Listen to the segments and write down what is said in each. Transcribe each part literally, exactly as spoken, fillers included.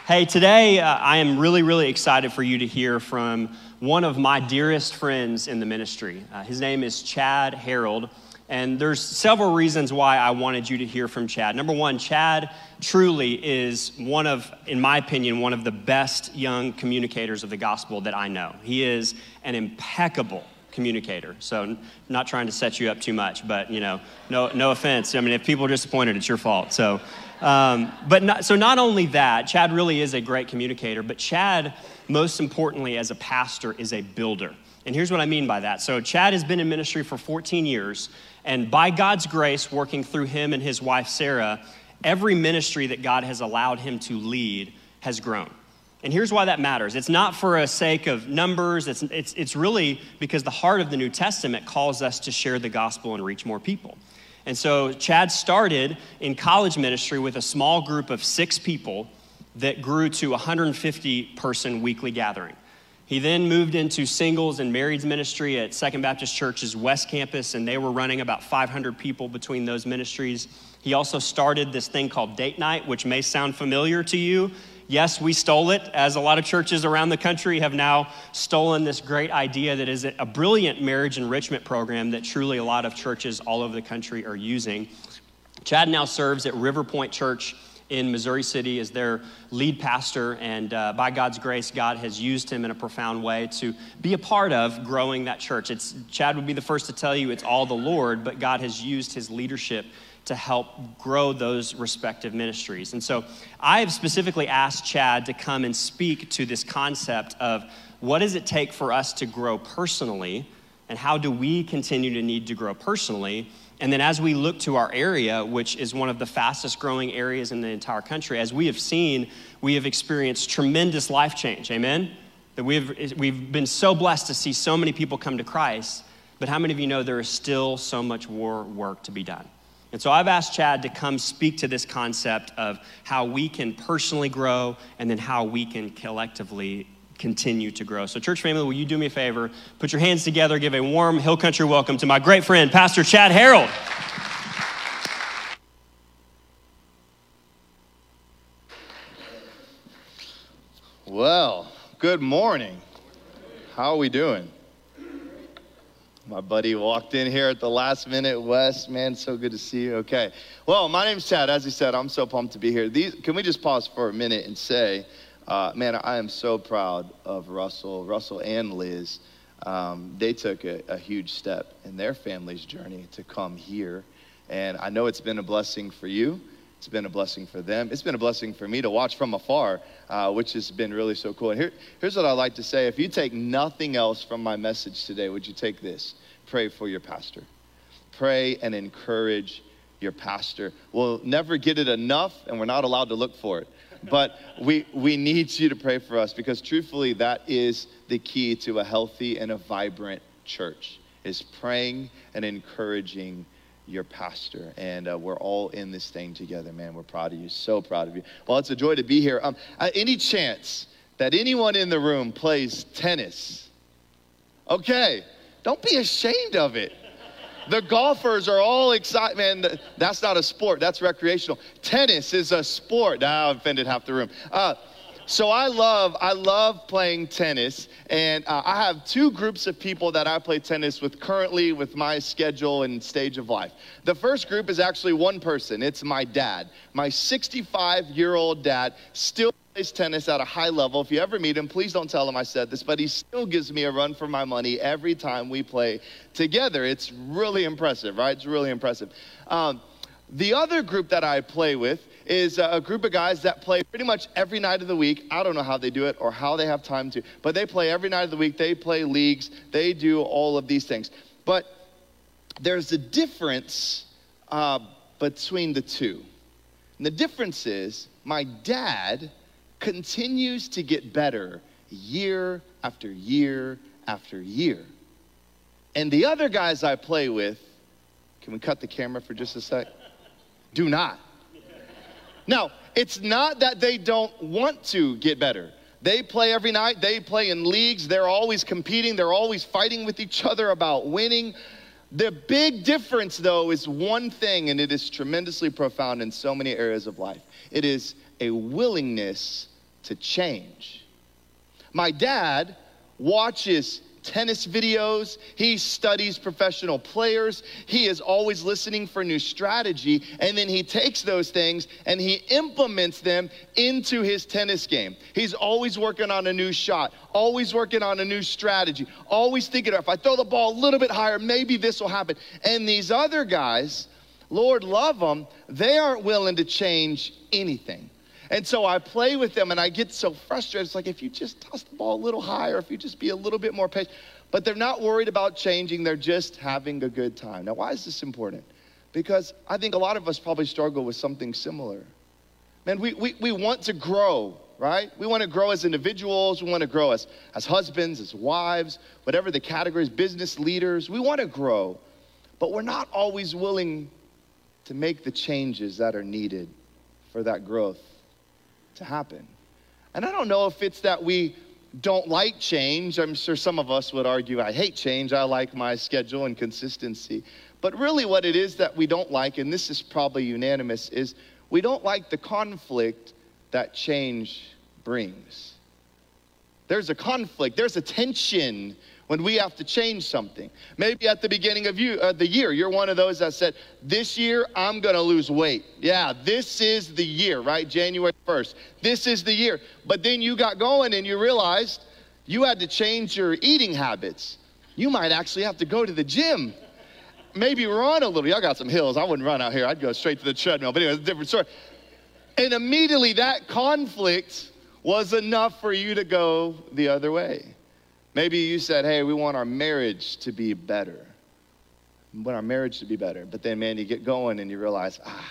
Hey, today uh, I am really, really excited for you to hear from one of my dearest friends in the ministry. Uh, his name is Chad Harold, and there's several reasons why I wanted you to hear from Chad. Number one, Chad truly is one of, in my opinion, one of the best young communicators of the gospel that I know. He is an impeccable communicator. So not trying to set you up too much, but you know, no, no offense. I mean, if people are disappointed, it's your fault. So. Um, but not, so not only that, Chad really is a great communicator, but Chad, most importantly as a pastor, is a builder. And here's what I mean by that. So Chad has been in ministry for fourteen years, and by God's grace, working through him and his wife, Sarah, every ministry that God has allowed him to lead has grown. And here's why that matters. It's not for a sake of numbers. It's, it's, it's really because the heart of the New Testament calls us to share the gospel and reach more people. And so Chad started in college ministry with a small group of six people that grew to a one hundred fifty person weekly gathering. He then moved into singles and marrieds ministry at Second Baptist Church's West Campus, and they were running about five hundred people between those ministries. He also started this thing called Date Night, which may sound familiar to you. Yes, we stole it, as a lot of churches around the country have now stolen this great idea that is a brilliant marriage enrichment program that truly a lot of churches all over the country are using. Chad now serves at River Point Church in Missouri City as their lead pastor, and uh, by God's grace, God has used him in a profound way to be a part of growing that church. It's Chad would be the first to tell you it's all the Lord, but God has used his leadership to help grow those respective ministries. And so I have specifically asked Chad to come and speak to this concept of what does it take for us to grow personally, and how do we continue to need to grow personally? And then as we look to our area, which is one of the fastest growing areas in the entire country, as we have seen, we have experienced tremendous life change, amen? That we've, we've been so blessed to see so many people come to Christ, but how many of you know there is still so much more work to be done? And so I've asked Chad to come speak to this concept of how we can personally grow and then how we can collectively continue to grow. So church family, will you do me a favor? Put your hands together, give a warm Hill Country welcome to my great friend, Pastor Chad Harold. Well, good morning. How are we doing? My buddy walked in here at the last minute. Wes, man, so good to see you. Okay. Well, my name's Chad. As he said, I'm so pumped to be here. These, can we just pause for a minute and say, uh, man, I am so proud of Russell, Russell and Liz. Um, they took a, a huge step in their family's journey to come here. And I know it's been a blessing for you. It's been a blessing for them. It's been a blessing for me to watch from afar, uh, which has been really so cool. And here, here's what I like to say. If you take nothing else from my message today, would you take this? Pray for your pastor. Pray and encourage your pastor. We'll never get it enough, and we're not allowed to look for it. But we, we need you to pray for us, because truthfully, that is the key to a healthy and a vibrant church, is praying and encouraging your pastor. And uh, we're all in this thing together, man. We're proud of you, so proud of you. Well, it's a joy to be here. Um, uh, any chance that anyone in the room plays tennis? Okay, don't be ashamed of it. The golfers are all excited. Man, that's not a sport, that's recreational. Tennis is a sport. Now I've offended half the room. Uh, So I love, I love playing tennis, and uh, I have two groups of people that I play tennis with currently with my schedule and stage of life. The first group is actually one person. It's my dad. My sixty-five-year-old dad still plays tennis at a high level. If you ever meet him, please don't tell him I said this, but he still gives me a run for my money every time we play together. It's really impressive, right? It's really impressive. Um, the other group that I play with is a group of guys that play pretty much every night of the week. I don't know how they do it or how they have time to, but they play every night of the week. They play leagues. They do all of these things. But there's a difference uh, between the two. And the difference is my dad continues to get better year after year after year. And the other guys I play with, can we cut the camera for just a sec? Do not. Now, it's not that they don't want to get better. They play every night. They play in leagues. They're always competing. They're always fighting with each other about winning. The big difference, though, is one thing, and it is tremendously profound in so many areas of life. It is a willingness to change. My dad watches tennis videos. He studies professional players. He is always listening for new strategy. And then he takes those things and he implements them into his tennis game. He's always working on a new shot, always working on a new strategy, always thinking, if I throw the ball a little bit higher, maybe this will happen. And these other guys, Lord love them, they aren't willing to change anything. And so I play with them and I get so frustrated. It's like, if you just toss the ball a little higher, if you just be a little bit more patient. But they're not worried about changing. They're just having a good time. Now, why is this important? Because I think a lot of us probably struggle with something similar. Man, we, we, we want to grow, right? We want to grow as individuals. We want to grow as, as husbands, as wives, whatever the categories, business leaders. We want to grow. But we're not always willing to make the changes that are needed for that growth to happen. And I don't know if it's that we don't like change. I'm sure some of us would argue, I hate change. I like my schedule and consistency. But really what it is that we don't like, and this is probably unanimous, is we don't like the conflict that change brings. There's a conflict, there's a tension when we have to change something. Maybe at the beginning of you, uh, the year, you're one of those that said, this year, I'm gonna lose weight. Yeah, this is the year, right? January first. This is the year. But then you got going and you realized you had to change your eating habits. You might actually have to go to the gym. Maybe run a little. Y'all got some hills. I wouldn't run out here. I'd go straight to the treadmill. But anyway, it's a different story. And immediately that conflict was enough for you to go the other way. Maybe you said, hey, we want our marriage to be better. We want our marriage to be better. But then, man, you get going and you realize, ah,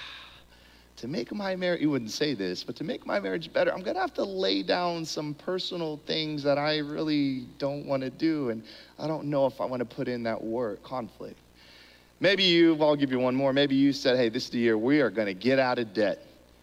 to make my marriage, you wouldn't say this, but to make my marriage better, I'm going to have to lay down some personal things that I really don't want to do. And I don't know if I want to put in that work, conflict. Maybe you, I'll give you one more. Maybe you said, hey, this is the year we are going to get out of debt.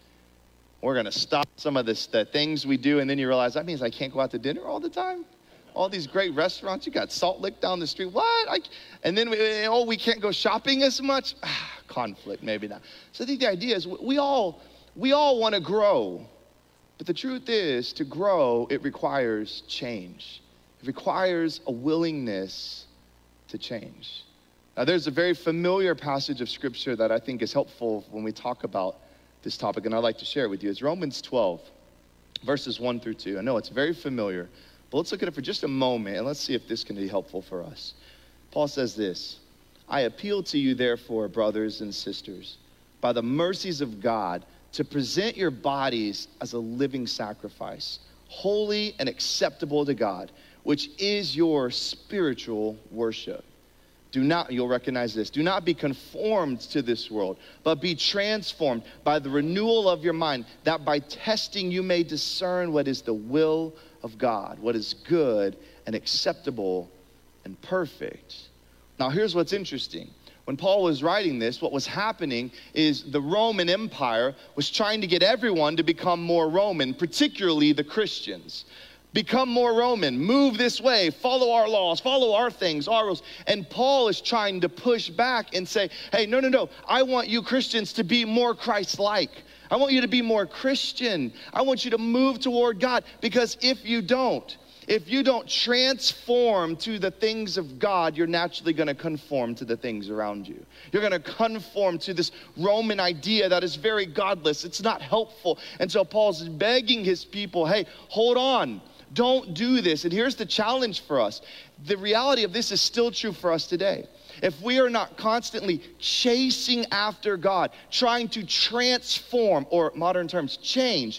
We're going to stop some of this, the things we do. And then you realize that means I can't go out to dinner all the time. All these great restaurants. You got Salt Lick down the street. What? I, and then, we, oh, we can't go shopping as much? Ah, conflict, maybe not. So I think the idea is we all, we all want to grow. But the truth is, to grow, it requires change. It requires a willingness to change. Now, there's a very familiar passage of Scripture that I think is helpful when we talk about this topic, and I'd like to share it with you. It's Romans twelve, verses one through two. I know it's very familiar. But let's look at it for just a moment, and let's see if this can be helpful for us. Paul says this, I appeal to you, therefore, brothers and sisters, by the mercies of God, to present your bodies as a living sacrifice, holy and acceptable to God, which is your spiritual worship. Do not, you'll recognize this, do not be conformed to this world, but be transformed by the renewal of your mind, that by testing you may discern what is the will of God, what is good and acceptable and perfect. Now here's what's interesting. When Paul was writing this, what was happening is the Roman Empire was trying to get everyone to become more Roman, particularly the Christians. Become more Roman, move this way, follow our laws, follow our things, our rules. And Paul is trying to push back and say, hey, no, no, no, I want you Christians to be more Christ-like. I want you to be more Christian. I want you to move toward God, because if you don't, if you don't transform to the things of God, you're naturally going to conform to the things around you. You're going to conform to this Roman idea that is very godless. It's not helpful. And so Paul's begging his people, hey, hold on. Don't do this. And here's the challenge for us. The reality of this is still true for us today. If we are not constantly chasing after God, trying to transform, or modern terms, change,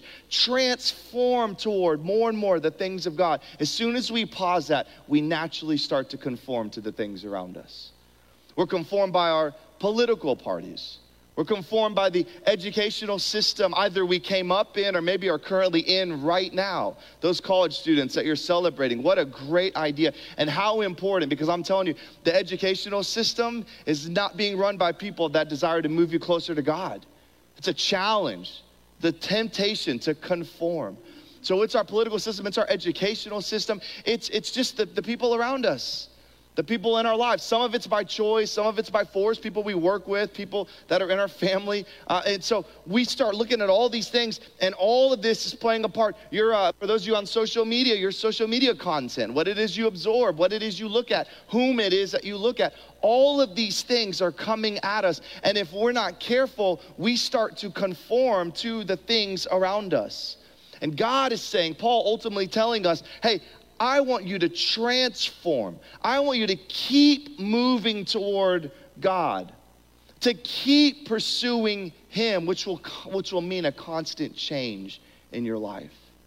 transform toward more and more the things of God, as soon as we pause that, we naturally start to conform to the things around us. We're conformed by our political parties. We're conformed by the educational system either we came up in or maybe are currently in right now. Those college students that you're celebrating, what a great idea, and how important, because I'm telling you, the educational system is not being run by people that desire to move you closer to God. It's a challenge, the temptation to conform. So it's our political system, it's our educational system, it's, it's just the, the people around us. The people in our lives. Some of it's by choice, some of it's by force, people we work with, people that are in our family. Uh, and so we start looking at all these things, and all of this is playing a part. You're, uh, for those of you on social media, your social media content, what it is you absorb, what it is you look at, whom it is that you look at. All of these things are coming at us. And if we're not careful, we start to conform to the things around us. And God is saying, Paul ultimately telling us, hey, I want you to transform. I want you to keep moving toward God, to keep pursuing him, which will, which will mean a constant change in your life.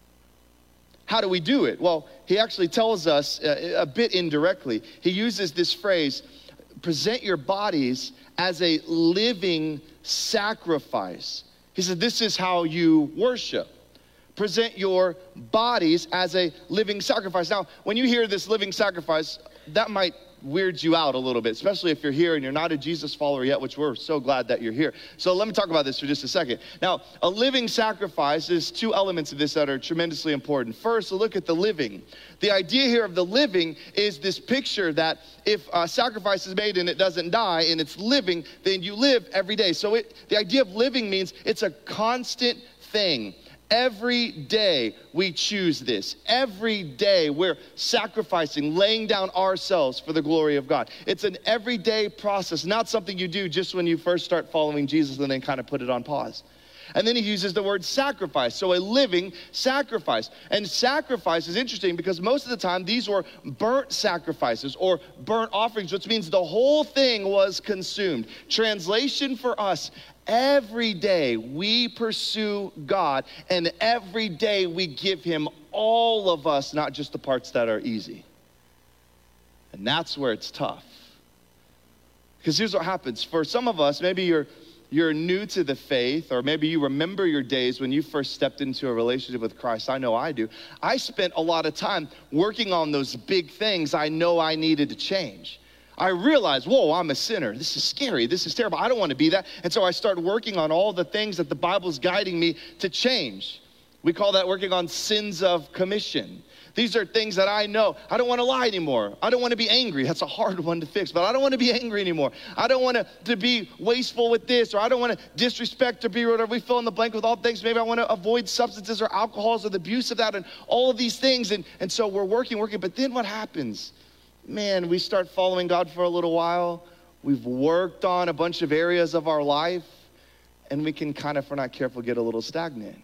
How do we do it? Well, he actually tells us a, a bit indirectly. He uses this phrase, present your bodies as a living sacrifice. He said, this is how you worship. Present your bodies as a living sacrifice. Now, when you hear this living sacrifice, that might weird you out a little bit, especially if you're here and you're not a Jesus follower yet, which we're so glad that you're here. So let me talk about this for just a second. Now, a living sacrifice, there's two elements of this that are tremendously important. First, look at the living. The idea here of the living is this picture that if a sacrifice is made and it doesn't die and it's living, then you live every day. So it, the idea of living means it's a constant thing. Every day we choose this. Every day we're sacrificing, laying down ourselves for the glory of God. It's an everyday process, not something you do just when you first start following Jesus and then kind of put it on pause. And then he uses the word sacrifice, so a living sacrifice. And sacrifice is interesting because most of the time these were burnt sacrifices or burnt offerings, which means the whole thing was consumed. Translation for us, every day we pursue God, and every day we give him all of us, not just the parts that are easy. And that's where it's tough. Because here's what happens. For some of us, maybe you're you're new to the faith, or maybe you remember your days when you first stepped into a relationship with Christ. I know I do. I spent a lot of time working on those big things I know I needed to change. I realized, whoa, I'm a sinner. This is scary. This is terrible. I don't want to be that. And so I started working on all the things that the Bible's guiding me to change. We call that working on sins of commission. These are things that I know. I don't want to lie anymore. I don't want to be angry. That's a hard one to fix, but I don't want to be angry anymore. I don't want to, to be wasteful with this, or I don't want to disrespect or be whatever. We fill in the blank with all things. Maybe I want to avoid substances or alcohols or the abuse of that and all of these things. And, and so we're working, working. But then what happens? Man, we start following God for a little while. We've worked on a bunch of areas of our life, and we can kind of, if we're not careful, get a little stagnant.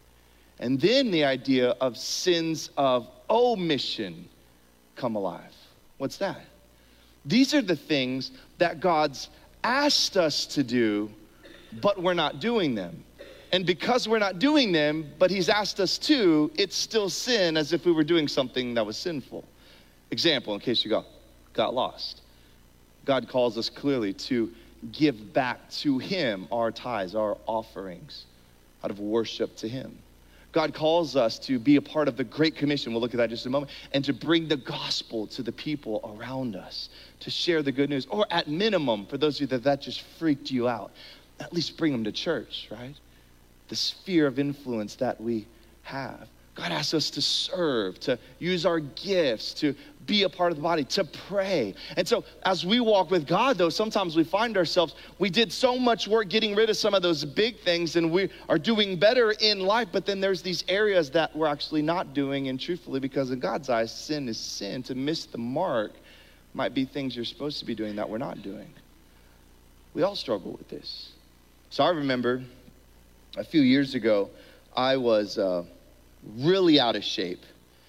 And then the idea of sins of omission come alive. What's that? These are the things that God's asked us to do, but we're not doing them. And because we're not doing them, but he's asked us to, it's still sin, as if we were doing something that was sinful. Example, in case you got, got lost. God calls us clearly to give back to him our tithes, our offerings, out of worship to him. God calls us to be a part of the Great Commission, we'll look at that in just a moment, and to bring the gospel to the people around us, to share the good news, or at minimum, for those of you that that just freaked you out, at least bring them to church, right? The sphere of influence that we have. God asks us to serve, to use our gifts, to be a part of the body, to pray. And so as we walk with God, though, sometimes we find ourselves, we did so much work getting rid of some of those big things, and we are doing better in life, but then there's these areas that we're actually not doing, and truthfully, because in God's eyes, sin is sin. To miss the mark might be things you're supposed to be doing that we're not doing. We all struggle with this. So I remember a few years ago, I was uh, really out of shape,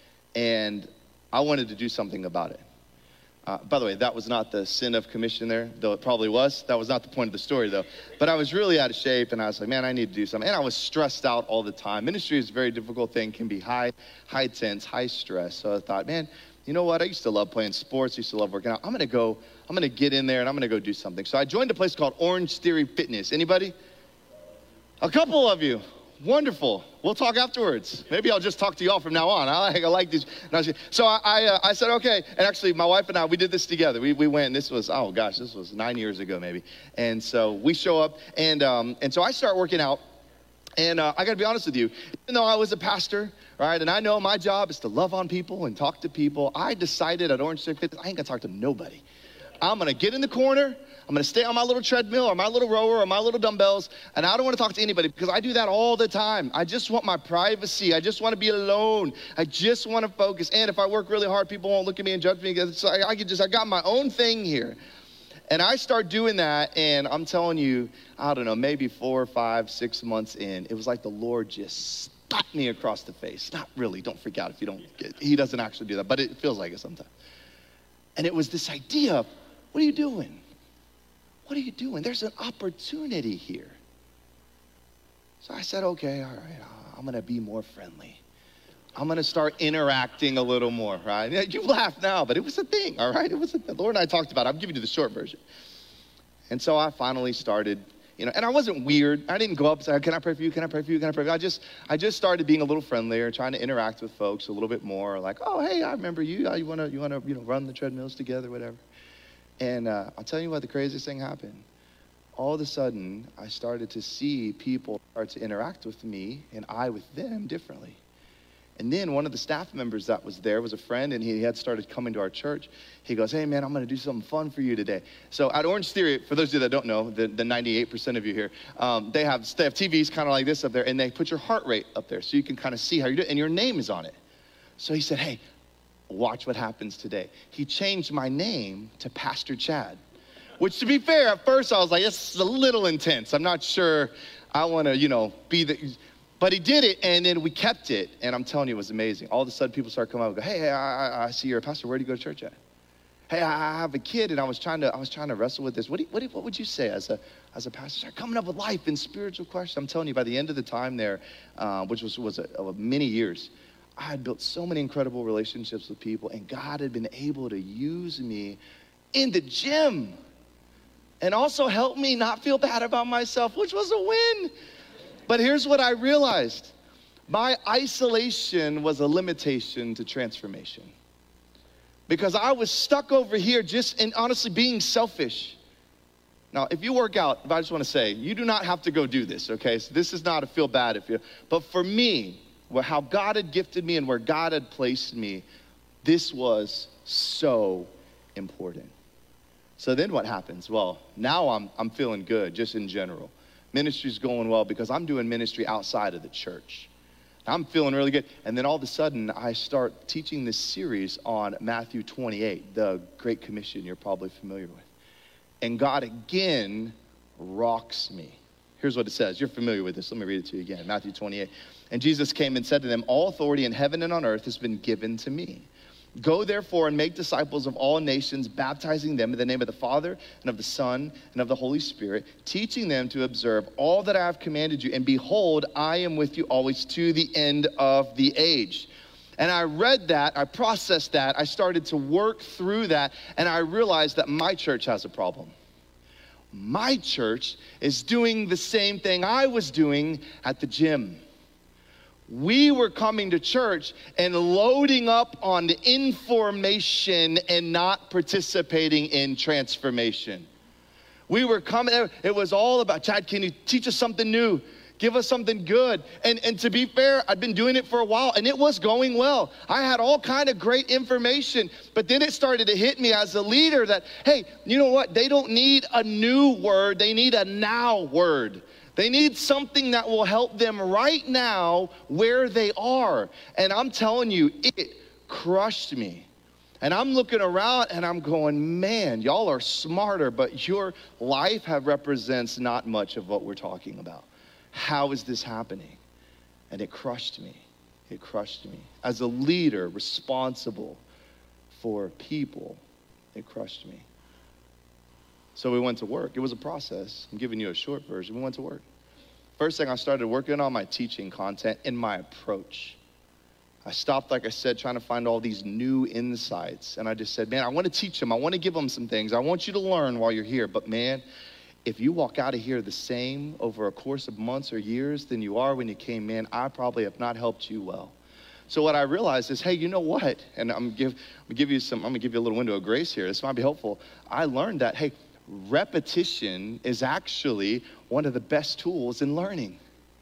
and I wanted to do something about it. Uh, by the way, that was not the sin of commission there, though it probably was. That was not the point of the story, though. But I was really out of shape, and I was like, man, I need to do something. And I was stressed out all the time. Ministry is a very difficult thing, can be high, high tense, high stress. So I thought, man, you know what? I used to love playing sports. I used to love working out. I'm going to go, I'm going to get in there, and I'm going to go do something. So I joined a place called Orange Theory Fitness. Anybody? A couple of you. Wonderful. We'll talk afterwards. Maybe I'll just talk to y'all from now on. I like, I like these. So I, I, uh, I said, okay. And actually, my wife and I, we did this together. We, we went, and this was, oh gosh, this was nine years ago maybe. And so we show up, and um, and so I start working out. And uh, I gotta be honest with you, even though I was a pastor, right, and I know my job is to love on people and talk to people, I decided at Orange Stick Fitness, I ain't gonna talk to nobody. I'm gonna get in the corner, I'm gonna stay on my little treadmill or my little rower or my little dumbbells, and I don't wanna talk to anybody because I do that all the time. I just want my privacy. I just wanna be alone. I just wanna focus. And if I work really hard, people won't look at me and judge me. So I, I can just, I got my own thing here. And I start doing that, and I'm telling you, I don't know, maybe four, five, six months in, it was like the Lord just slapped me across the face. Not really, don't freak out if you don't get, he doesn't actually do that, but it feels like it sometimes. And it was this idea of, what are you doing? What are you doing? There's an opportunity here. So I said, okay, all right, I'm gonna be more friendly. I'm gonna start interacting a little more, right? You laugh now, but it was a thing, all right? It was a thing. Lord and I talked about it. I'm giving you the short version. And so I finally started, you know, and I wasn't weird. I didn't go up and say, can I pray for you? Can I pray for you? Can I pray for you? I just, I just started being a little friendlier, trying to interact with folks a little bit more, like, oh, hey, I remember you. You wanna, you wanna, you know, run the treadmills together, whatever. And uh, I'll tell you what, the craziest thing happened. All of a sudden, I started to see people start to interact with me and I with them differently. And then one of the staff members that was there was a friend, and he had started coming to our church. He goes, hey man, I'm gonna do something fun for you today. So at Orange Theory, for those of you that don't know, the, the ninety-eight percent of you here, um, they, have, they have T Vs kind of like this up there, and they put your heart rate up there so you can kind of see how you're doing, and your name is on it. So he said, hey, watch what happens today. He changed my name to Pastor Chad, which to be fair, at first I was like, this is a little intense. I'm not sure I wanna, you know, be the, but he did it, and then we kept it, and I'm telling you, it was amazing. All of a sudden, people start coming up and go, hey, I, I, I see you're a pastor. Where do you go to church at? Hey, I have a kid, and I was trying to, I was trying to wrestle with this. What, do you, what, do you, what would you say as a, as a pastor? Start coming up with life and spiritual questions. I'm telling you, by the end of the time there, uh, which was, was a, a many years, I had built so many incredible relationships with people, and God had been able to use me in the gym and also help me not feel bad about myself, which was a win. But here's what I realized. My isolation was a limitation to transformation. Because I was stuck over here just in honestly being selfish. Now, if you work out, I just want to say, you do not have to go do this, okay? So this is not a feel bad if you, but for me, where how God had gifted me and where God had placed me, this was so important. So then what happens? Well, now I'm, I'm feeling good just in general. Ministry's going well because I'm doing ministry outside of the church. I'm feeling really good. And then all of a sudden, I start teaching this series on Matthew twenty-eight, the Great Commission you're probably familiar with. And God again rocks me. Here's what it says. You're familiar with this. Let me read it to you again. Matthew twenty-eight. And Jesus came and said to them, all authority in heaven and on earth has been given to me. Go therefore and make disciples of all nations, baptizing them in the name of the Father and of the Son and of the Holy Spirit, teaching them to observe all that I have commanded you. And behold, I am with you always to the end of the age. And I read that, I processed that, I started to work through that, and I realized that my church has a problem. My church is doing the same thing I was doing at the gym. We were coming to church and loading up on the information and not participating in transformation. We were coming, it was all about, Chad, can you teach us something new? Give us something good. And, and to be fair, I've been doing it for a while and it was going well. I had all kind of great information, but then it started to hit me as a leader that, hey, you know what? They don't need a new word. They need a now word. They need something that will help them right now where they are. And I'm telling you, it crushed me. And I'm looking around and I'm going, man, y'all are smarter, but your life have represents not much of what we're talking about. How is this happening? And it crushed me. It crushed me. As a leader responsible for people, it crushed me. So we went to work. It was a process. I'm giving you a short version. We went to work. First thing, I started working on my teaching content and my approach. I stopped, like I said, trying to find all these new insights. And I just said, man, I want to teach them. I want to give them some things. I want you to learn while you're here. But man, if you walk out of here the same over a course of months or years than you are when you came in, I probably have not helped you well. So what I realized is, hey, you know what? And I'm gonna give, I'm gonna give you some, I'm gonna give you a little window of grace here. This might be helpful. I learned that, hey, repetition is actually one of the best tools in learning.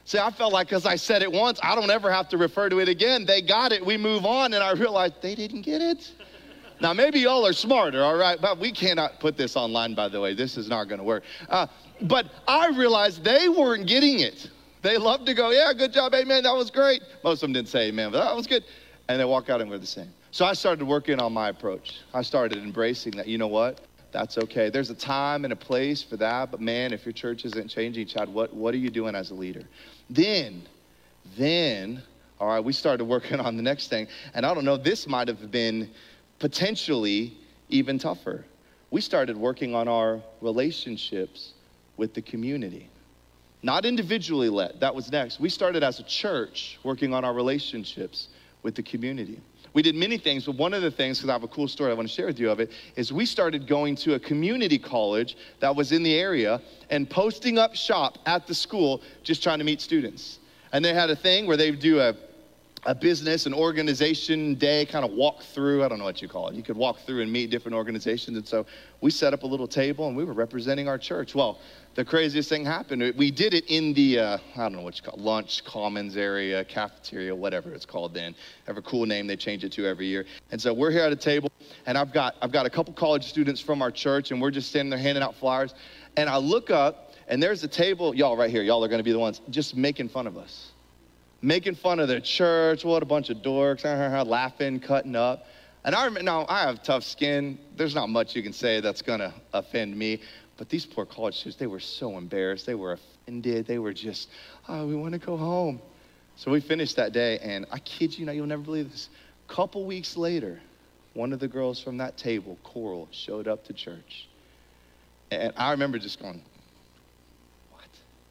See, I felt like because I said it once, I don't ever have to refer to it again. They got it, we move on, and I realized they didn't get it. Now, maybe y'all are smarter, all right? But we cannot put this online, by the way. This is not going to work. Uh, but I realized they weren't getting it. They love to go, yeah, good job, amen, that was great. Most of them didn't say amen, but that was good. And they walk out and we're the same. So I started working on my approach. I started embracing that, you know what? That's okay. There's a time and a place for that, but man, if your church isn't changing, Chad, what, what are you doing as a leader? Then, then, all right, we started working on the next thing. And I don't know, this might have been potentially even tougher. We started working on our relationships with the community. Not individually led, that was next. We started as a church working on our relationships with the community. We did many things, but one of the things, because I have a cool story I want to share with you of it, is we started going to a community college that was in the area and posting up shop at the school, just trying to meet students. And they had a thing where they would do a a business, an organization day kind of walk through. I don't know what you call it. You could walk through and meet different organizations. And so we set up a little table and we were representing our church. Well, the craziest thing happened. We did it in the, uh, I don't know what you call it, lunch, commons area, cafeteria, whatever it's called then. Have a cool name they change it to every year. And so we're here at a table and I've got, I've got a couple college students from our church and we're just standing there handing out flyers. And I look up and there's a table, y'all right here, y'all are going to be the ones just making fun of us. Making fun of their church, what a bunch of dorks, laughing, cutting up. And I remember, now I have tough skin. There's not much you can say that's gonna offend me. But these poor college students, they were so embarrassed. They were offended. They were just, oh, we wanna go home. So we finished that day, and I kid you not, you'll never believe this. A couple weeks later, one of the girls from that table, Coral, showed up to church. And I remember just going, what?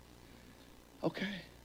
Okay.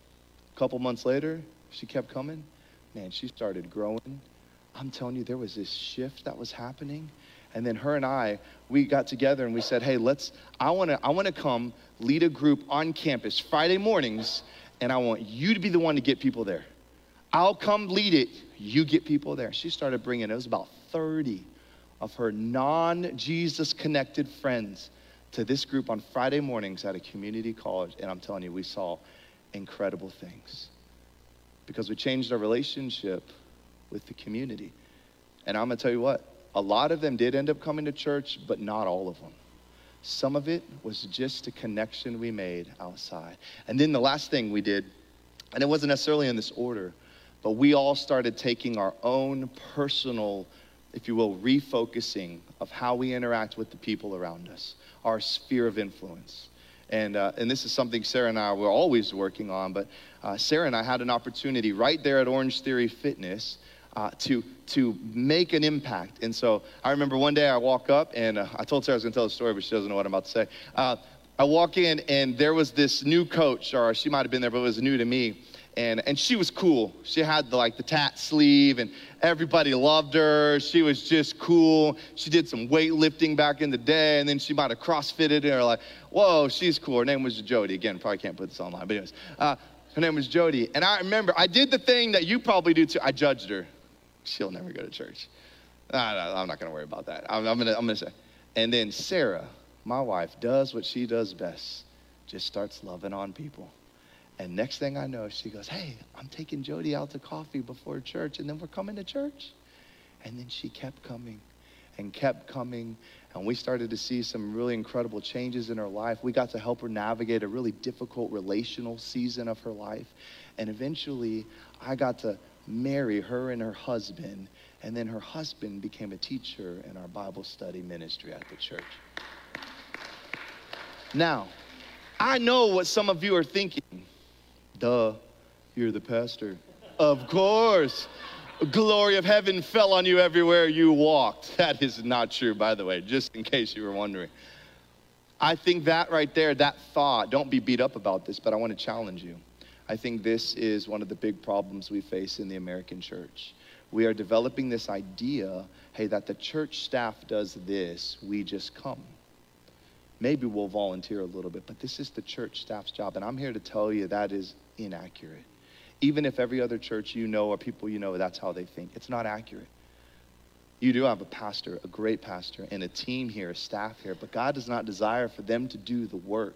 A couple months later, she kept coming. Man, she started growing. I'm telling you, there was this shift that was happening. And then her and I, we got together and we said, hey, let's, I wanna, I wanna come lead a group on campus Friday mornings, and I want you to be the one to get people there. I'll come lead it, you get people there. She started bringing, it was about thirty of her non-Jesus connected friends to this group on Friday mornings at a community college. And I'm telling you, we saw incredible things because we changed our relationship with the community. And I'm gonna tell you what, a lot of them did end up coming to church, but not all of them. Some of it was just a connection we made outside. And then the last thing we did, and it wasn't necessarily in this order, but we all started taking our own personal, if you will, refocusing of how we interact with the people around us, our sphere of influence. And, uh, and this is something Sarah and I were always working on, but uh, Sarah and I had an opportunity right there at Orange Theory Fitness uh, to, to make an impact. And so I remember one day I walk up, and uh, I told Sarah I was gonna tell the story, but she doesn't know what I'm about to say. Uh, I walk in, and there was this new coach, or she might have been there, but it was new to me. And, and she was cool. She had the, like the tat sleeve, and everybody loved her. She was just cool. She did some weightlifting back in the day, and then she might have CrossFitted, and they're like, whoa, she's cool. Her name was Jody. Again, probably can't put this online, but anyways. Uh, her name was Jody. And I remember, I did the thing that you probably do too. I judged her. She'll never go to church. Uh, no, I'm not gonna worry about that. I'm, I'm gonna, I'm gonna say. And then Sarah, my wife, does what she does best. Just starts loving on people. And next thing I know, she goes, hey, I'm taking Jody out to coffee before church, and then we're coming to church. And then she kept coming and kept coming, and we started to see some really incredible changes in her life. We got to help her navigate a really difficult relational season of her life. And eventually, I got to marry her and her husband, and then her husband became a teacher in our Bible study ministry at the church. Now, I know what some of you are thinking. Duh, you're the pastor. Of course. Glory of heaven fell on you everywhere you walked. That is not true, by the way, just in case you were wondering. I think that right there, that thought, don't be beat up about this, but I want to challenge you. I think this is one of the big problems we face in the American church. We are developing this idea, hey, that the church staff does this, we just come. Maybe we'll volunteer a little bit, but this is the church staff's job, and I'm here to tell you that is inaccurate. Even if every other church you know or people you know, that's how they think. It's not accurate. You do have a pastor, a great pastor, and a team here, a staff here, but God does not desire for them to do the work.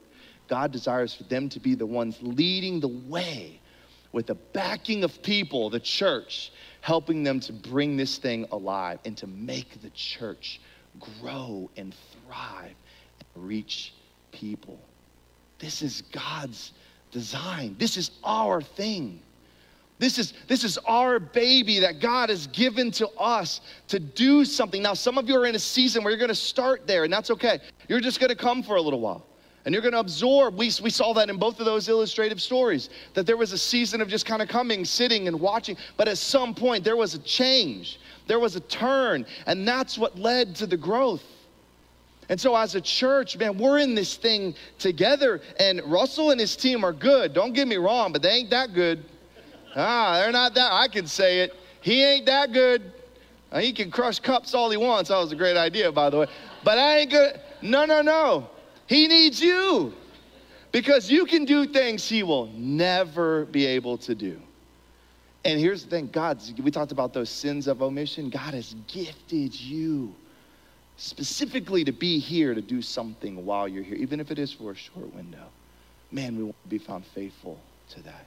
God desires for them to be the ones leading the way with the backing of people, the church, helping them to bring this thing alive and to make the church grow and thrive and reach people. This is God's design. This is our thing. This is, this is our baby that God has given to us to do something. Now, some of you are in a season where you're going to start there, and that's okay. You're just going to come for a little while. And you're going to absorb. We, we saw that in both of those illustrative stories, that there was a season of just kind of coming, sitting, and watching. But at some point, there was a change. There was a turn. And that's what led to the growth. And so as a church, man, we're in this thing together. And Russell and his team are good. Don't get me wrong, but they ain't that good. Ah, they're not that. I can say it. He ain't that good. Now, he can crush cups all he wants. That was a great idea, by the way. But I ain't good. No, no, no. He needs you, because you can do things he will never be able to do. And here's the thing, God's, we talked about those sins of omission. God has gifted you specifically to be here to do something while you're here, even if it is for a short window. Man, we want to be found faithful to that.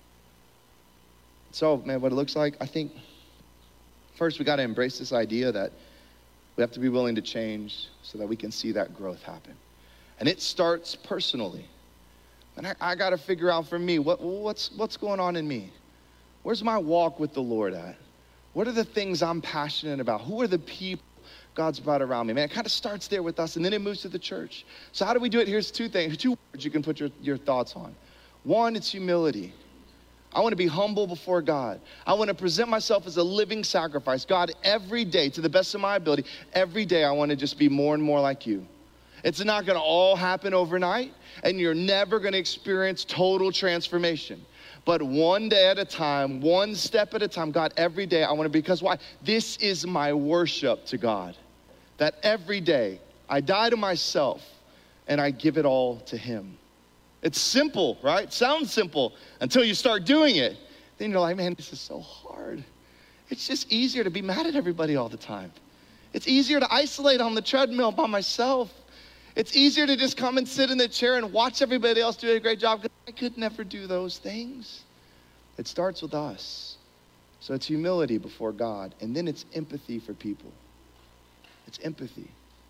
So, man, what it looks like, I think, first we got to embrace this idea that we have to be willing to change so that we can see that growth happen. And it starts personally. And I, I got to figure out for me, what, what's, what's going on in me? Where's my walk with the Lord at? What are the things I'm passionate about? Who are the people God's brought around me? Man, it kind of starts there with us, and then it moves to the church. So how do we do it? Here's two things, two words you can put your, your thoughts on. One, it's humility. I want to be humble before God. I want to present myself as a living sacrifice. God, every day, to the best of my ability, every day I want to just be more and more like you. It's not going to all happen overnight, and you're never going to experience total transformation. But one day at a time, one step at a time, God, every day I want to be, because why? This is my worship to God. That every day I die to myself and I give it all to him. It's simple, right? Sounds simple until you start doing it. Then you're like, man, this is so hard. It's just easier to be mad at everybody all the time. It's easier to isolate on the treadmill by myself. It's easier to just come and sit in the chair and watch everybody else do a great job, because I could never do those things. It starts with us. So it's humility before God, and then it's empathy for people. It's empathy.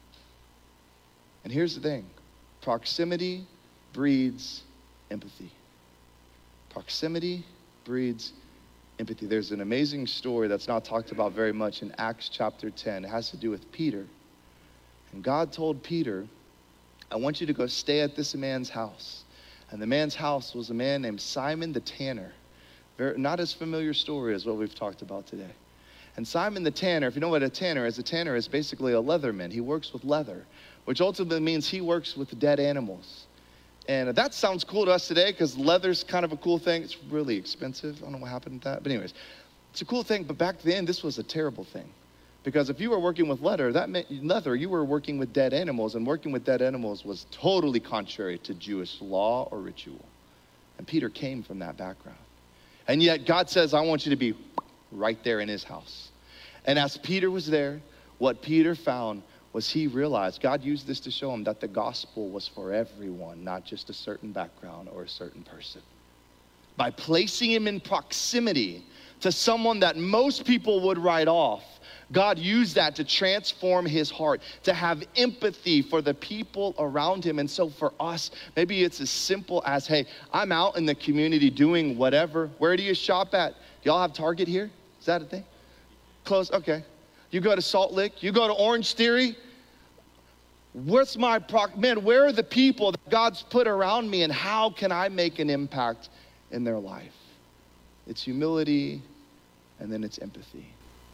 And here's the thing. Proximity breeds empathy. Proximity breeds empathy. There's an amazing story that's not talked about very much in Acts chapter ten. It has to do with Peter. And God told Peter, I want you to go stay at this man's house. And the man's house was a man named Simon the Tanner. Very, not as familiar story as what we've talked about today. And Simon the Tanner, if you know what a tanner is, a tanner is basically a leatherman. He works with leather, which ultimately means he works with dead animals. And that sounds cool to us today because leather's kind of a cool thing. It's really expensive. I don't know what happened with that. But anyways, it's a cool thing. But back then, this was a terrible thing. Because if you were working with leather, that meant leather, you were working with dead animals, and working with dead animals was totally contrary to Jewish law or ritual. And Peter came from that background. And yet God says, I want you to be right there in his house. And as Peter was there, what Peter found was he realized, God used this to show him that the gospel was for everyone, not just a certain background or a certain person. By placing him in proximity to someone that most people would write off, God used that to transform his heart, to have empathy for the people around him. And so for us, maybe it's as simple as, hey, I'm out in the community doing whatever. Where do you shop at? Do y'all have Target here? Is that a thing? Close, okay. You go to Salt Lick, you go to Orange Theory. What's my, pro- man, where are the people that God's put around me, and how can I make an impact in their life? It's humility, and then it's empathy.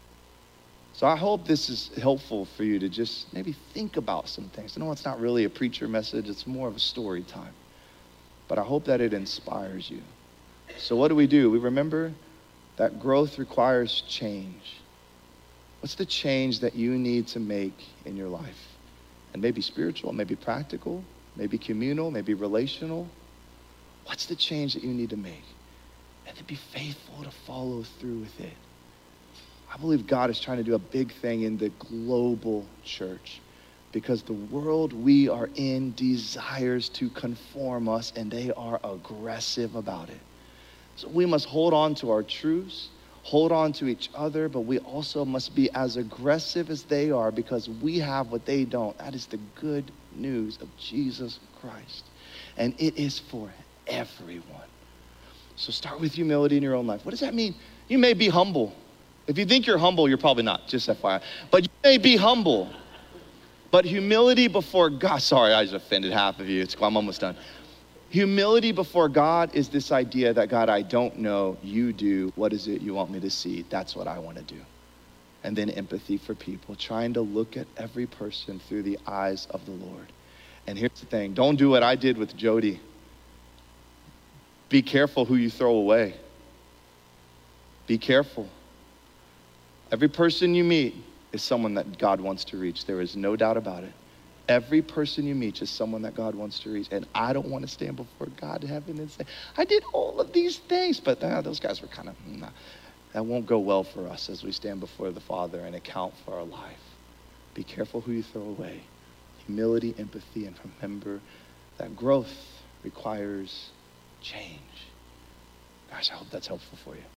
So I hope this is helpful for you to just maybe think about some things. I know it's not really a preacher message, it's more of a story time. But I hope that it inspires you. So what do we do? We remember that growth requires change. What's the change that you need to make in your life? And maybe spiritual, maybe practical, maybe communal, maybe relational. What's the change that you need to make? And then be faithful to follow through with it. I believe God is trying to do a big thing in the global church. because the world we are in desires to conform us, and they are aggressive about it. So we must hold on to our truths, hold on to each other, but we also must be as aggressive as they are because we have what they don't. That is the good news of Jesus Christ. And it is for everyone. So start with humility in your own life. What does that mean? You may be humble. If you think you're humble, you're probably not, just F Y I. But you may be humble. But humility before God, sorry, I just offended half of you. It's, I'm almost done. Humility before God is this idea that, God, I don't know, you do. What is it you want me to see? That's what I want to do. And then empathy for people, trying to look at every person through the eyes of the Lord. And here's the thing, don't do what I did with Jody. Be careful who you throw away. Be careful. Every person you meet is someone that God wants to reach. There is no doubt about it. Every person you meet is someone that God wants to reach. And I don't want to stand before God in heaven and say, I did all of these things, but uh, those guys were kind of, nah. That won't go well for us as we stand before the Father and account for our life. Be careful who you throw away. Humility, empathy, and remember that growth requires change. Gosh, I hope that's helpful for you.